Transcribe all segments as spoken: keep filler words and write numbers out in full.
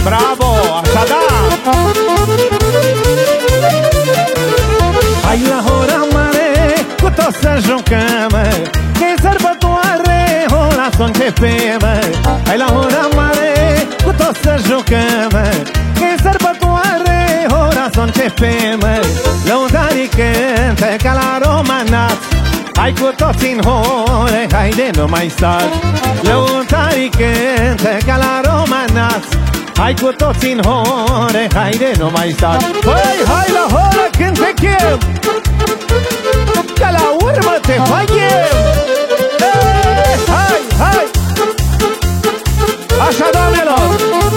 Bravo, așa da! Hai la ora mare, cu toți să jucăm, că-i sărbătoare, ora să începem. Hai la ora mare, cu toți să jucăm, că-i sărbătoare, ora să începem. Lăutarii cântă ca la romanați, hai cu toți în hore, haide nu mai stați. Lăutarii cântă ca la romanați, hai cu toți în hore, haide nu mai stați. Păi, hai la horă când te chem, că la urmă te facem. Hai, hai! Așa, doamnelor!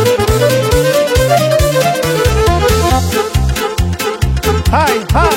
Hai, hai!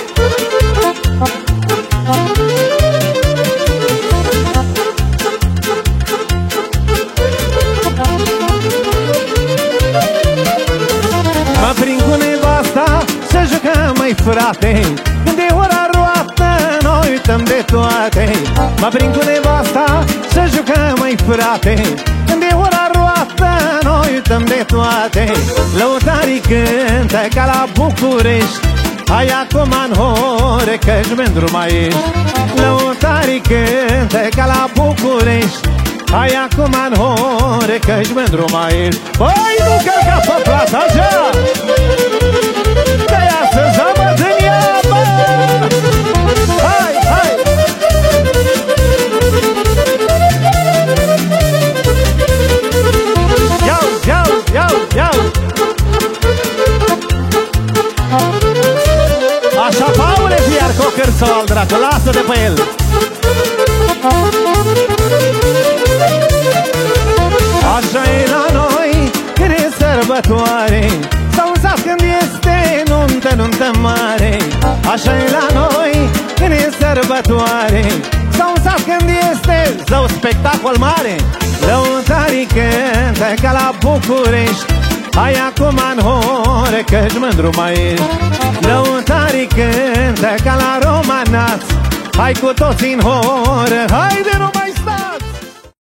Mă prind cu nevasta să jucăm, măi frate, când e ora roată, noi uităm de toate. Mă prind cu nevasta să jucăm, măi frate, când e ora roată, noi uităm de toate. Lăutarii cântă ca la București, hai acum în hore, că-și mândru mai ești. Lăutarii cântă ca la București, hai acum în hore, că-și mândru mai ești. Păi nu călca pe plasa așa, de-aia să zămăți în ea, bă! Hai, hai! Iau, iau, iau, iau! Așa, Paule, fiar cu o cârțol, dracu, lasă-te pe el! Așa e la noi când e sărbătoare, sau un sat când este nuntă, nuntă mare. Așa e la noi când e sărbătoare, sau un sat când este zău spectacol mare. Lăutarii cântă ca la București, hai acum în hore, că-și mândru mai ești. Lăutarii cântă ca la romanați, hai cu toți în hore, haide nu